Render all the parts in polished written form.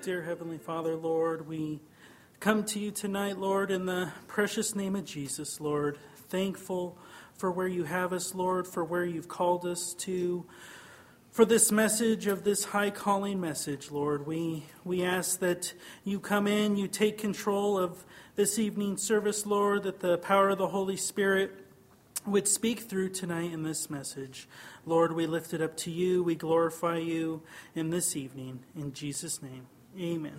Dear Heavenly Father, Lord, we come to you tonight, Lord, in the precious name of Jesus, Lord. Thankful for where you have us, Lord, for where you've called us to, for this message of this high calling message, Lord. We ask that you come in, you take control of this evening's service, Lord, that the power of the Holy Spirit would speak through tonight in this message. Lord, we lift it up to you. We glorify you in this evening. In Jesus' name, amen.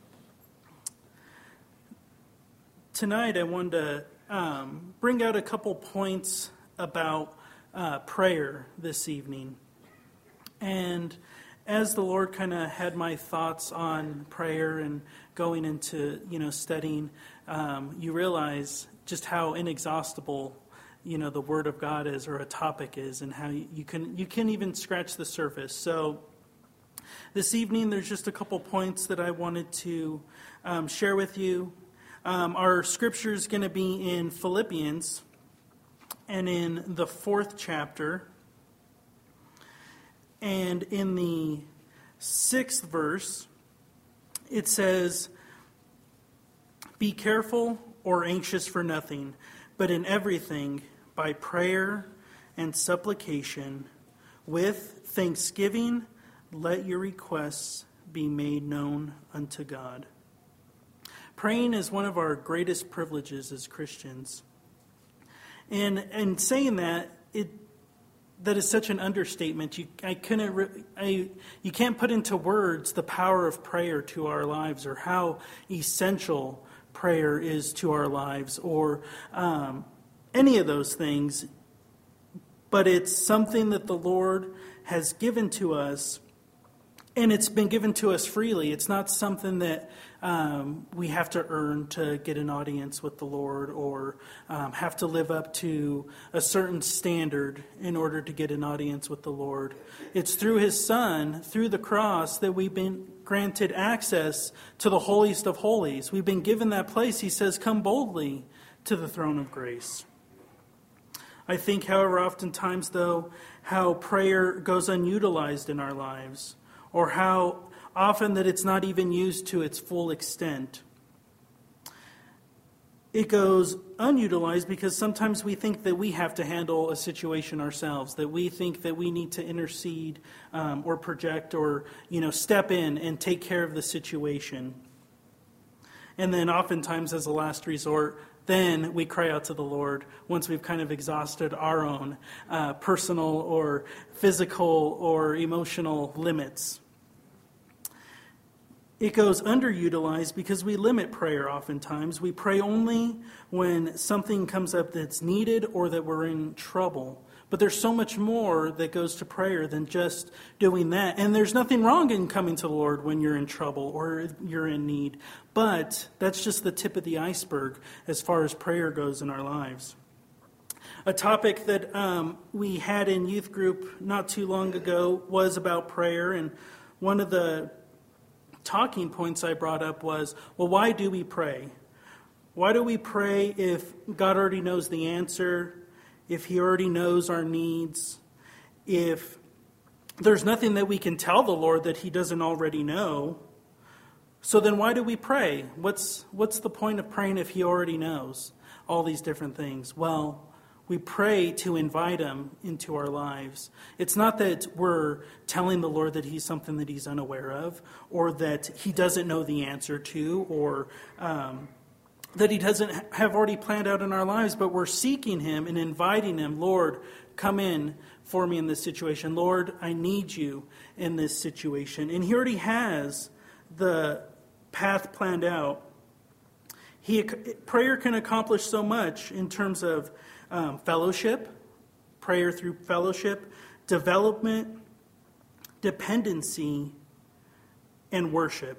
Tonight I wanted to bring out a couple points about prayer this evening. And as the Lord kind of had my thoughts on prayer and going into, studying, you realize just how inexhaustible the Word of God is, or a topic is, and how you can even scratch the surface. So this evening, there's just a couple points that I wanted to share with you. Our scripture is going to be in Philippians, and in the 4th chapter, and in the 6th verse, it says, "Be careful or anxious for nothing, but in everything, by prayer and supplication, with thanksgiving, let your requests be made known unto God." Praying is one of our greatest privileges as Christians. And saying that, that is such an understatement. You can't put into words the power of prayer to our lives, or how essential prayer is to our lives, or any of those things. But it's something that the Lord has given to us, and it's been given to us freely. It's not something that we have to earn to get an audience with the Lord, or have to live up to a certain standard in order to get an audience with the Lord. It's through His Son, through the cross, that we've been granted access to the holiest of holies. We've been given that place. He says, "Come boldly to the throne of grace." I think, however, oftentimes, though, how prayer goes unutilized in our lives, or how often that it's not even used to its full extent. It goes unutilized because sometimes we think that we have to handle a situation ourselves, that we think that we need to intercede or project, or step in and take care of the situation. And then oftentimes, as a last resort, then we cry out to the Lord once we've kind of exhausted our own personal or physical or emotional limits. It goes underutilized because we limit prayer oftentimes. We pray only when something comes up that's needed, or that we're in trouble. But there's so much more that goes to prayer than just doing that. And there's nothing wrong in coming to the Lord when you're in trouble or you're in need. But that's just the tip of the iceberg as far as prayer goes in our lives. A topic that we had in youth group not too long ago was about prayer. And one of the talking points I brought up was, well, why do we pray? Why do we pray if God already knows the answer, if He already knows our needs, if there's nothing that we can tell the Lord that He doesn't already know? So then why do we pray? What's the point of praying if He already knows all these different things? Well, we pray to invite Him into our lives. It's not that we're telling the Lord that He's something that He's unaware of, or that He doesn't know the answer to, or that He doesn't have already planned out in our lives, but we're seeking Him and inviting Him. Lord, come in for me in this situation. Lord, I need you in this situation. And He already has the path planned out. Prayer can accomplish so much in terms of fellowship, prayer through fellowship, development, dependency, and worship.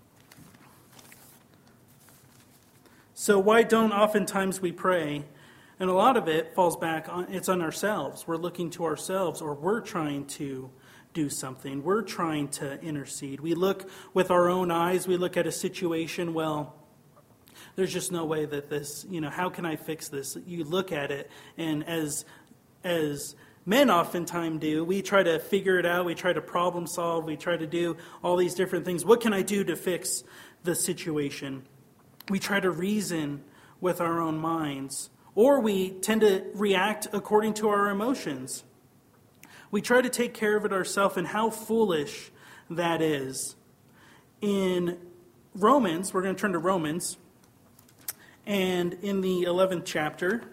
So why don't oftentimes we pray? And a lot of it falls back on, it's on ourselves. We're looking to ourselves, or we're trying to do something. We're trying to intercede. We look with our own eyes. We look at a situation, well, there's just no way that this, how can I fix this? You look at it, and as men oftentimes do. We try to figure it out. We try to problem solve. We try to do all these different things. What can I do to fix the situation? We try to reason with our own minds. Or we tend to react according to our emotions. We try to take care of it ourselves, and how foolish that is. In Romans, we're going to turn to Romans, and in the 11th chapter,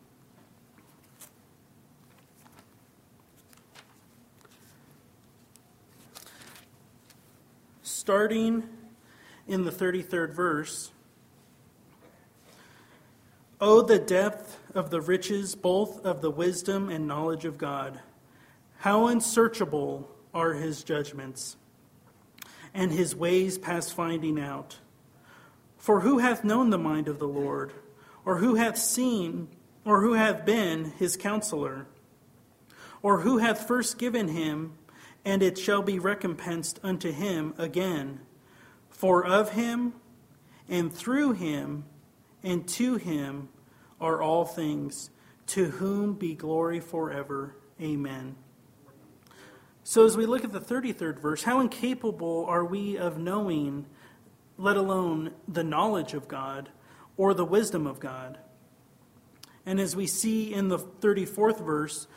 starting in the 33rd verse, "Oh, the depth of the riches, both of the wisdom and knowledge of God! How unsearchable are his judgments, and his ways past finding out. For who hath known the mind of the Lord, or who hath seen, or who hath been his counselor? Or who hath first given him, and it shall be recompensed unto him again? For of him, and through him, and to him are all things, to whom be glory forever. Amen." So as we look at the 33rd verse, how incapable are we of knowing, let alone the knowledge of God or the wisdom of God? And as we see in the 34th verse,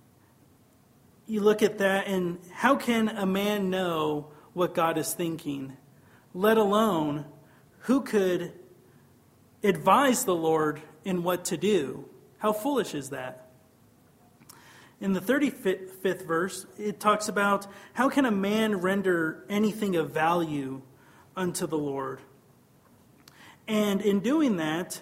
you look at that, and how can a man know what God is thinking? Let alone, who could advise the Lord in what to do? How foolish is that? In the 35th verse, it talks about, how can a man render anything of value unto the Lord? And in doing that,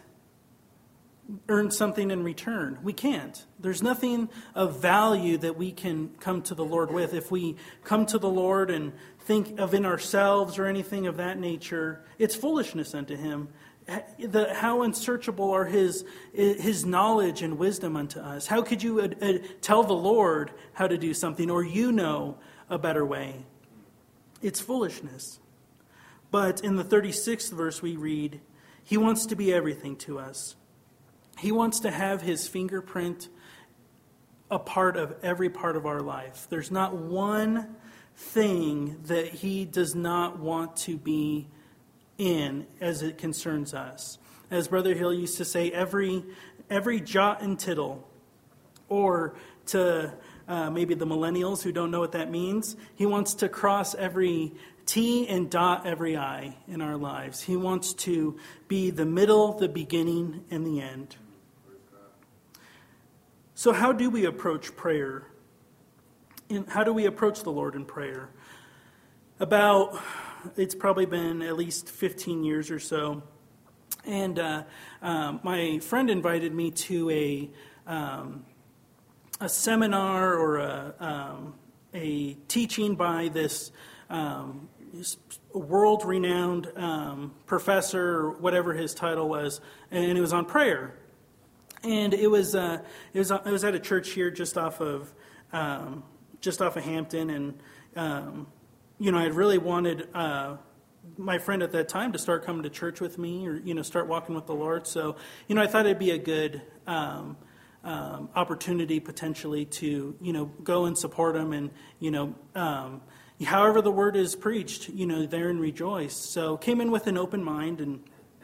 earn something in return. We can't. There's nothing of value that we can come to the Lord with. If we come to the Lord and think of in ourselves or anything of that nature, it's foolishness unto him. How unsearchable are his knowledge and wisdom unto us? How could you tell the Lord how to do something, or you know a better way? It's foolishness. But in the 36th verse we read, he wants to be everything to us. He wants to have his fingerprint a part of every part of our life. There's not one thing that he does not want to be in as it concerns us. As Brother Hill used to say, every jot and tittle, or to maybe the millennials who don't know what that means, he wants to cross every T and dot every I in our lives. He wants to be the middle, the beginning, and the end. So how do we approach prayer? How do we approach the Lord in prayer? It's probably been at least 15 years or so. And my friend invited me to a seminar or a teaching by this world-renowned professor, or whatever his title was, and it was on prayer. And it was at a church here just off of Hampton, and I had really wanted my friend at that time to start coming to church with me, or start walking with the Lord. So I thought it'd be a good opportunity potentially to go and support him, and however the word is preached, there and rejoice. So came in with an open mind, and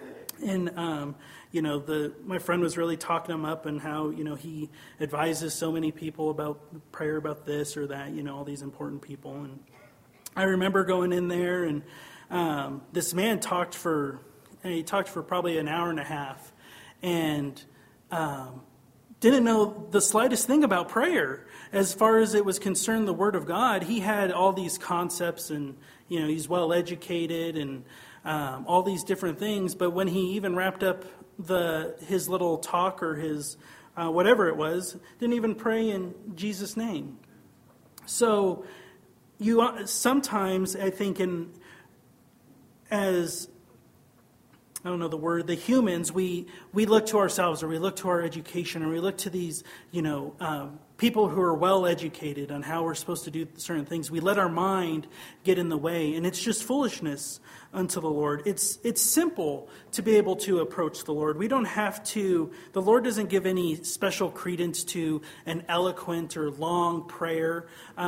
my friend was really talking him up, and how he advises so many people about prayer, about this or that, all these important people. And I remember going in there, and this man talked for probably an hour and a half, and didn't know the slightest thing about prayer. As far as it was concerned, the Word of God, he had all these concepts, and he's well educated, and all these different things. But when he even wrapped up his little talk, or his whatever it was, didn't even pray in Jesus' name. So sometimes I think as I don't know the word, the humans, we look to ourselves, or we look to our education, or we look to these, people who are well educated on how we're supposed to do certain things. We let our mind get in the way, and it's just foolishness unto the Lord. It's simple to be able to approach the Lord. We don't have to, the Lord doesn't give any special credence to an eloquent or long prayer,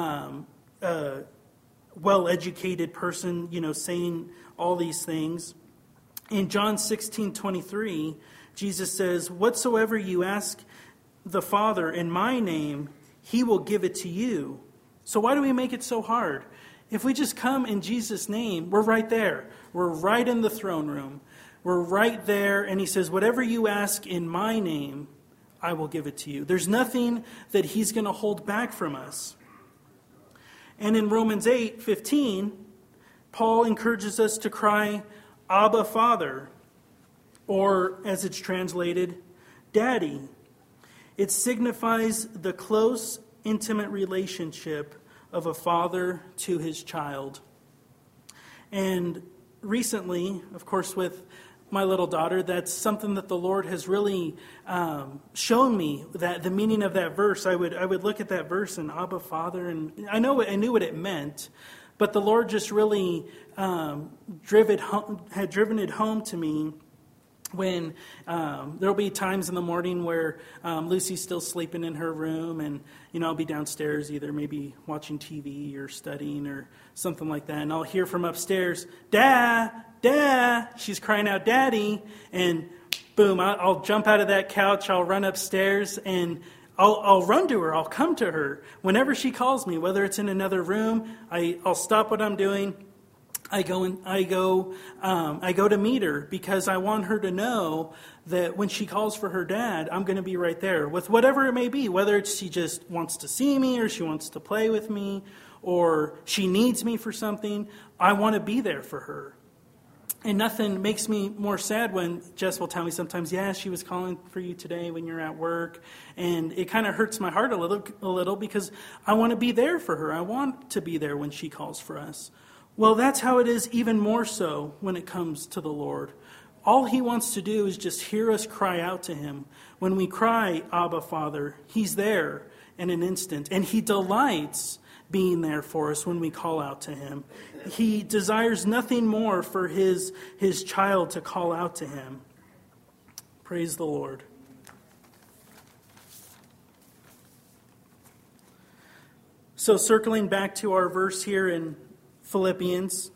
well-educated person, saying all these things. In John 16:23, Jesus says, "Whatsoever you ask the Father in my name, he will give it to you." So why do we make it so hard? If we just come in Jesus' name, we're right there. We're right in the throne room. We're right there, and he says, "Whatever you ask in my name, I will give it to you." There's nothing that he's going to hold back from us. And in Romans 8:15, Paul encourages us to cry, "Abba, Father," or as it's translated, Daddy. It signifies the close, intimate relationship of a father to his child. And recently, of course, with my little daughter, that's something that the Lord has really shown me, that the meaning of that verse. I would look at that verse and Abba, Father, and I knew what it meant. But the Lord just really had driven it home to me when there'll be times in the morning where Lucy's still sleeping in her room, and I'll be downstairs either maybe watching TV or studying or something like that, and I'll hear from upstairs, "Dad, Dad!" She's crying out, "Daddy!" And boom, I'll jump out of that couch, I'll run upstairs, and I'll run to her. I'll come to her whenever she calls me, whether it's in another room. I'll stop what I'm doing. I go to meet her, because I want her to know that when she calls for her dad, I'm going to be right there with whatever it may be, whether it's she just wants to see me, or she wants to play with me, or she needs me for something. I want to be there for her. And nothing makes me more sad when Jess will tell me sometimes, "Yeah, she was calling for you today when you're at work." And it kind of hurts my heart a little because I want to be there for her. I want to be there when she calls for us. Well, that's how it is even more so when it comes to the Lord. All he wants to do is just hear us cry out to him. When we cry, "Abba, Father," he's there in an instant. And he delights being there for us when we call out to him. He desires nothing more for his child to call out to him. Praise the Lord. So circling back to our verse here in Philippians,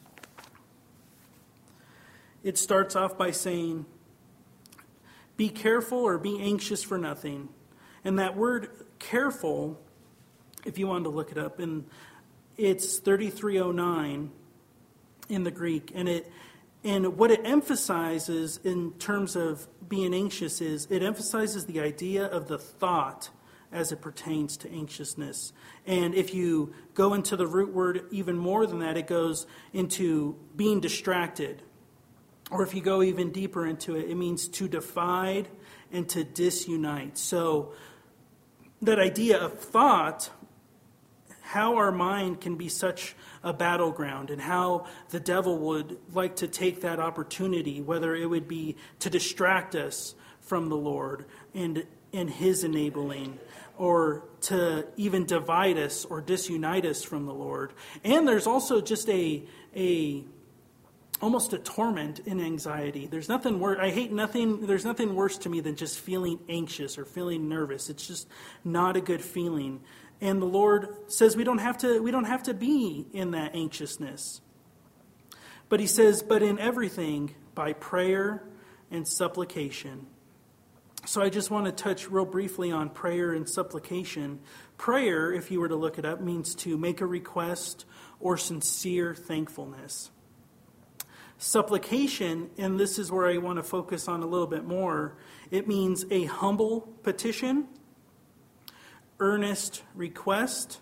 it starts off by saying, "Be careful," or "be anxious for nothing." And that word "careful," if you wanted to look it up, and it's 3309 in the Greek, and what it emphasizes in terms of being anxious is it emphasizes the idea of the thought as it pertains to anxiousness. And if you go into the root word even more than that, it goes into being distracted. Or if you go even deeper into it, it means to divide and to disunite. So that idea of thought, how our mind can be such a battleground, and how the devil would like to take that opportunity, whether it would be to distract us from the Lord and his enabling, or to even divide us or disunite us from the Lord. And there's also just almost a torment in anxiety. There's nothing worse. There's nothing worse to me than just feeling anxious or feeling nervous. It's just not a good feeling. And the Lord says we don't have to be in that anxiousness. But he says, "But in everything by prayer and supplication." So I just want to touch real briefly on prayer and supplication. Prayer, if you were to look it up, means to make a request or sincere thankfulness. Supplication, and this is where I want to focus on a little bit more, it means a humble petition, earnest request,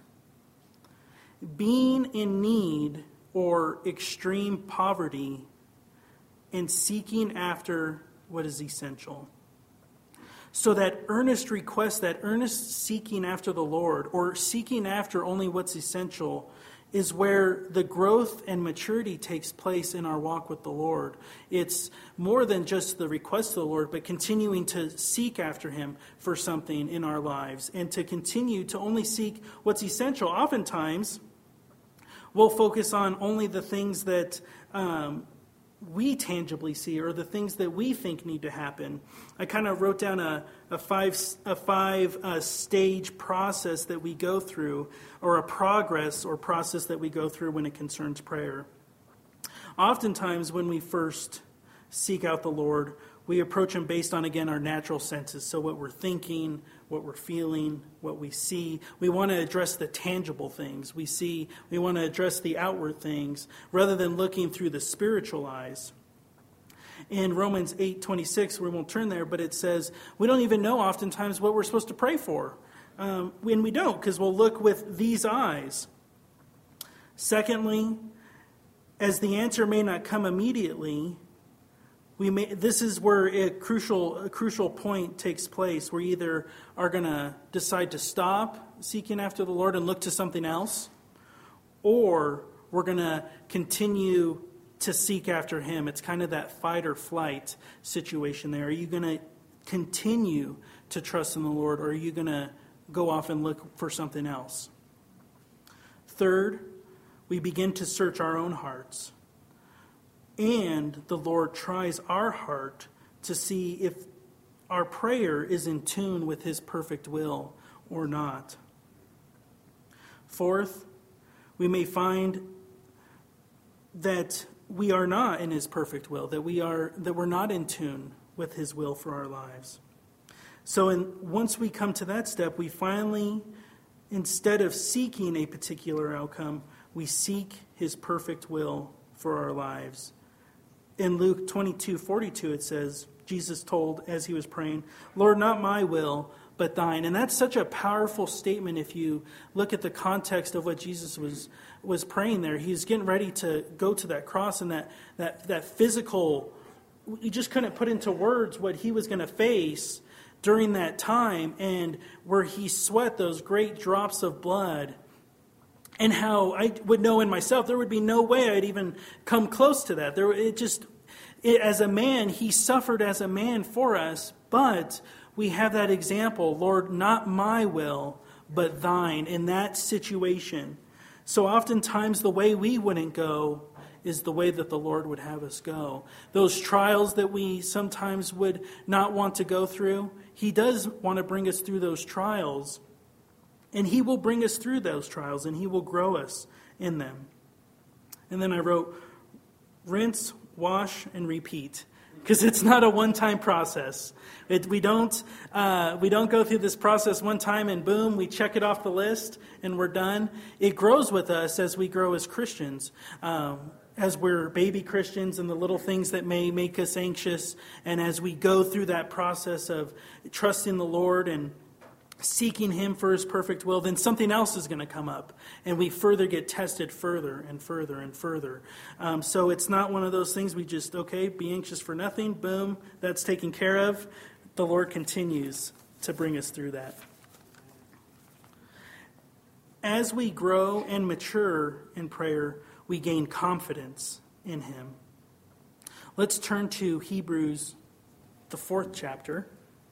being in need or extreme poverty, and seeking after what is essential. So that earnest request, that earnest seeking after the Lord, or seeking after only what's essential, is where the growth and maturity takes place in our walk with the Lord. It's more than just the request of the Lord, but continuing to seek after Him for something in our lives and to continue to only seek what's essential. Oftentimes, we'll focus on only the things that we tangibly see or the things that we think need to happen. I kind of wrote down a five stage process that we go through, or a progress or process that we go through when it concerns prayer. Oftentimes when we first seek out the Lord, we approach Him based on, again, our natural senses. So what we're thinking, what we're feeling, what we see. We want to address the tangible things we see. We want to address the outward things rather than looking through the spiritual eyes. In Romans 8:26, we won't turn there, but it says we don't even know oftentimes what we're supposed to pray for. When we don't, because we'll look with these eyes. Secondly, as the answer may not come immediately, this is where a crucial point takes place. We either are going to decide to stop seeking after the Lord and look to something else, or we're going to continue to seek after Him. It's kind of that fight or flight situation there. Are you going to continue to trust in the Lord, or are you going to go off and look for something else? Third, we begin to search our own hearts. And the Lord tries our heart to see if our prayer is in tune with His perfect will or not. Fourth, we may find that we are not in His perfect will, that we're not in tune with His will for our lives. So once we come to that step, we finally, instead of seeking a particular outcome, we seek His perfect will for our lives. In Luke 22:42, it says, Jesus told as He was praying, "Lord, not my will, but thine." And that's such a powerful statement if you look at the context of what Jesus was praying there. He's getting ready to go to that cross, and that physical, he just couldn't put into words what He was going to face during that time, and where He sweat those great drops of blood. And how I would know in myself, there would be no way I'd even come close to that. As a man, He suffered as a man for us, but we have that example, Lord, not my will, but thine, in that situation. So oftentimes the way we wouldn't go is the way that the Lord would have us go. Those trials that we sometimes would not want to go through, He does want to bring us through those trials. And He will bring us through those trials, and He will grow us in them. And then I wrote, rinse, wash, and repeat. Because it's not a one-time process. We don't go through this process one time and boom, we check it off the list and we're done. It grows with us as we grow as Christians. As we're baby Christians, and the little things that may make us anxious. And as we go through that process of trusting the Lord and seeking Him for His perfect will, then something else is going to come up, and we further get tested further and further and further. So it's not one of those things we just, be anxious for nothing, boom, that's taken care of. The Lord continues to bring us through that. As we grow and mature in prayer, we gain confidence in Him. Let's turn to Hebrews, the 4th chapter.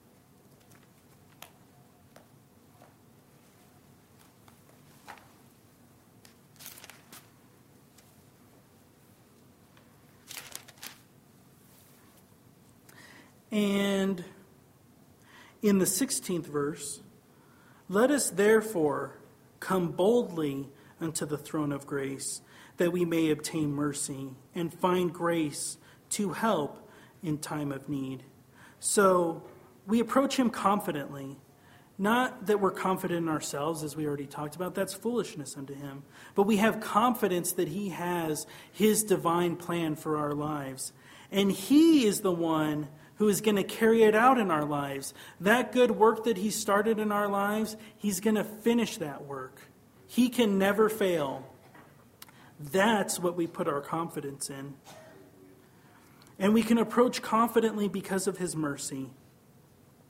And in the 16th verse, let us therefore come boldly unto the throne of grace, that we may obtain mercy and find grace to help in time of need. So we approach Him confidently. Not that we're confident in ourselves, as we already talked about. That's foolishness unto Him. But we have confidence that He has His divine plan for our lives. And He is the one who is going to carry it out in our lives. That good work that He started in our lives, He's going to finish that work. He can never fail. That's what we put our confidence in. And we can approach confidently because of His mercy.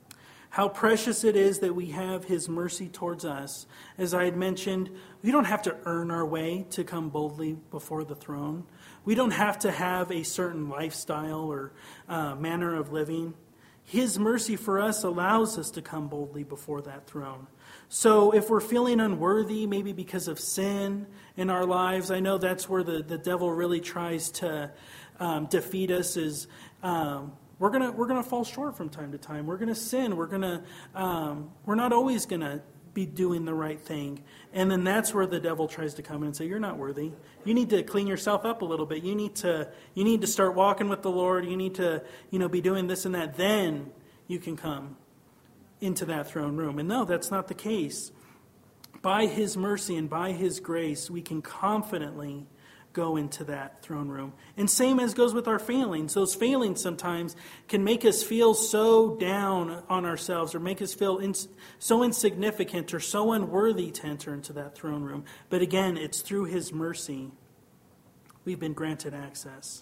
How precious it is that we have his mercy towards us. As I had mentioned, we don't have to earn our way to come boldly before the throne. We don't have to have a certain lifestyle or manner of living. His mercy for us allows us to come boldly before that throne. So if we're feeling unworthy, maybe because of sin in our lives, I know that's where the devil really tries to defeat us, is we're gonna fall short from time to time. We're gonna sin. We're not always gonna be doing the right thing. And then that's where the devil tries to come in and say, you're not worthy. You need to clean yourself up a little bit. You need to start walking with the Lord. You need to, be doing this and that. Then you can come into that throne room. And no, that's not the case. By his mercy and by his grace, we can confidently go into that throne room. And same as goes with our failings. Those failings sometimes can make us feel so down on ourselves, or make us feel so insignificant or so unworthy to enter into that throne room. But again, it's through his mercy we've been granted access.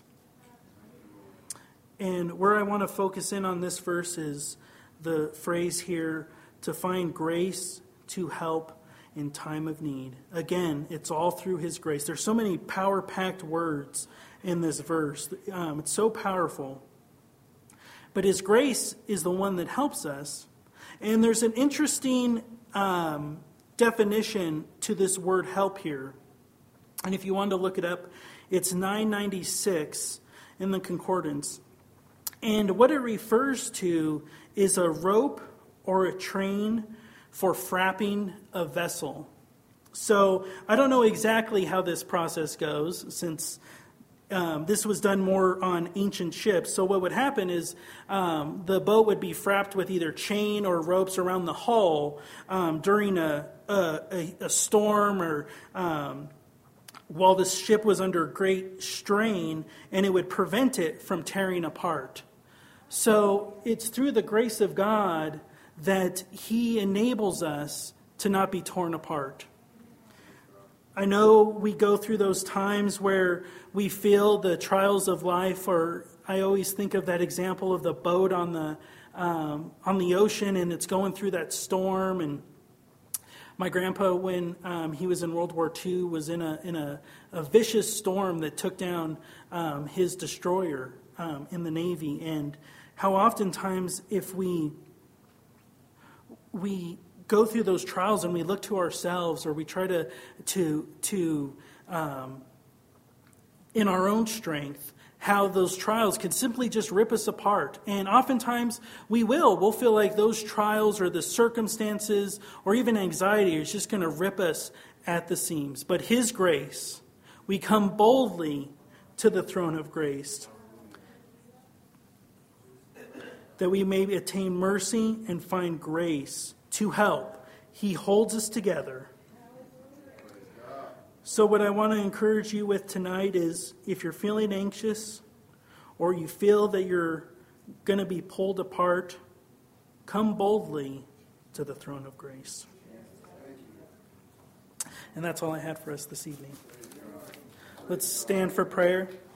And where I want to focus in on this verse is the phrase here, to find grace to help in time of need. Again, it's all through his grace. There's so many power-packed words in this verse. It's so powerful. But his grace is the one that helps us. And there's an interesting definition to this word help here. And if you wanted to look it up, it's 996 in the concordance. And what it refers to is a rope or a train for frapping a vessel. So I don't know exactly how this process goes, since this was done more on ancient ships. So what would happen is the boat would be frapped with either chain or ropes around the hull during a storm, or while the ship was under great strain, and it would prevent it from tearing apart. So it's through the grace of God that he enables us to not be torn apart. I know we go through those times where we feel the trials of life, or I always think of that example of the boat on the ocean, and it's going through that storm. And my grandpa, when he was in World War II, was in a vicious storm that took down his destroyer in the Navy. And how oftentimes, if we go through those trials and we look to ourselves, or we try to in our own strength, how those trials can simply just rip us apart. And oftentimes we'll feel like those trials or the circumstances or even anxiety is just going to rip us at the seams. But his grace, we come boldly to the throne of grace, that we may attain mercy and find grace to help. He holds us together. So what I want to encourage you with tonight is, if you're feeling anxious, or you feel that you're going to be pulled apart, come boldly to the throne of grace. And that's all I had for us this evening. Let's stand for prayer.